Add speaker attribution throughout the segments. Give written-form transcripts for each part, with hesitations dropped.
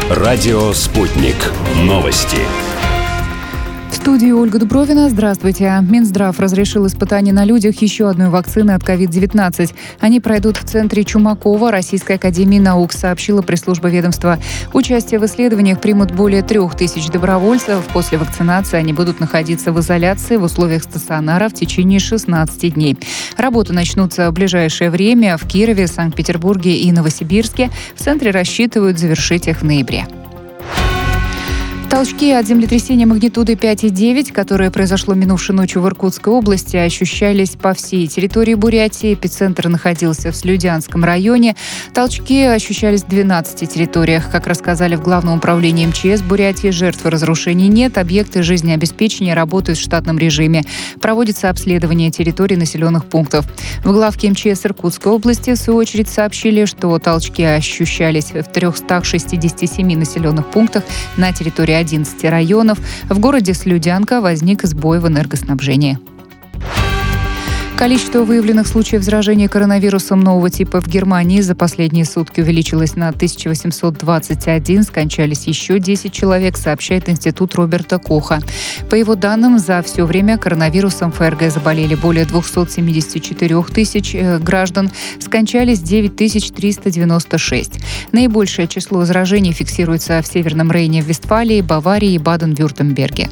Speaker 1: Радио «Спутник». Новости.
Speaker 2: В студии Ольга Дубровина. Здравствуйте. Минздрав разрешил испытание на людях еще одной вакцины от COVID-19. Они пройдут в центре Чумакова Российской академии наук, сообщила пресс-служба ведомства. Участие в исследованиях примут более 3000 добровольцев. После вакцинации они будут находиться в изоляции в условиях стационара в течение 16 дней. Работы начнутся в ближайшее время в Кирове, Санкт-Петербурге и Новосибирске. В центре рассчитывают завершить их в ноябре. Толчки от землетрясения магнитудой 5,9, которое произошло минувшей ночью в Иркутской области, ощущались по всей территории Бурятии. Эпицентр находился в Слюдянском районе. Толчки ощущались в 12 территориях. Как рассказали в Главном управлении МЧС Бурятии, жертв разрушений нет. Объекты жизнеобеспечения работают в штатном режиме. Проводится обследование территорий населенных пунктов. В главке МЧС Иркутской области, в свою очередь, сообщили, что толчки ощущались в 367 населенных пунктах на территории 11 районов. В городе Слюдянка возник сбой в энергоснабжении. Количество выявленных случаев заражения коронавирусом нового типа в Германии за последние сутки увеличилось на 1821. Скончались еще 10 человек, сообщает Институт Роберта Коха. По его данным, за все время коронавирусом ФРГ заболели более 274 тысяч граждан. Скончались 9396. Наибольшее число заражений фиксируется в Северном Рейне в Вестфалии, Баварии и Баден-Вюртемберге.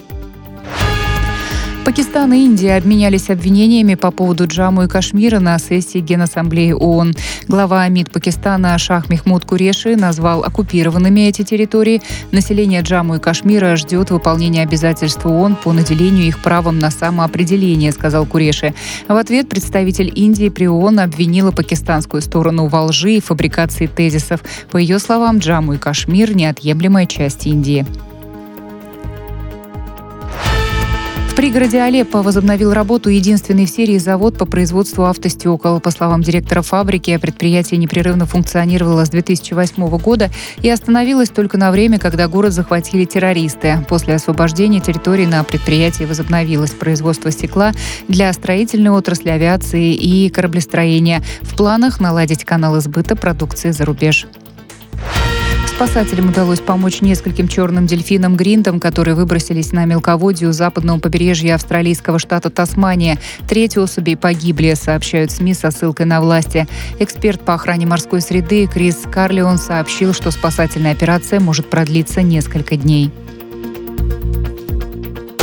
Speaker 2: Пакистан и Индия обменялись обвинениями по поводу Джамму и Кашмира на сессии Генассамблеи ООН. Глава МИД Пакистана Шах Мехмуд Куреши назвал оккупированными эти территории. Население Джамму и Кашмира ждет выполнения обязательств ООН по наделению их правом на самоопределение, сказал Куреши. В ответ представитель Индии при ООН обвинила пакистанскую сторону во лжи и фабрикации тезисов. По ее словам, Джамму и Кашмир – неотъемлемая часть Индии. В пригороде Алеппо возобновил работу единственный в серии завод по производству автостекол. По словам директора фабрики, предприятие непрерывно функционировало с 2008 года и остановилось только на время, когда город захватили террористы. После освобождения территории на предприятии возобновилось производство стекла для строительной отрасли, авиации и кораблестроения. В планах наладить каналы сбыта продукции за рубеж. Спасателям удалось помочь нескольким черным дельфинам-гриндам, которые выбросились на мелководье у западного побережья австралийского штата Тасмания. 3 особей погибли, сообщают СМИ со ссылкой на власти. Эксперт по охране морской среды Крис Карлион сообщил, что спасательная операция может продлиться несколько дней.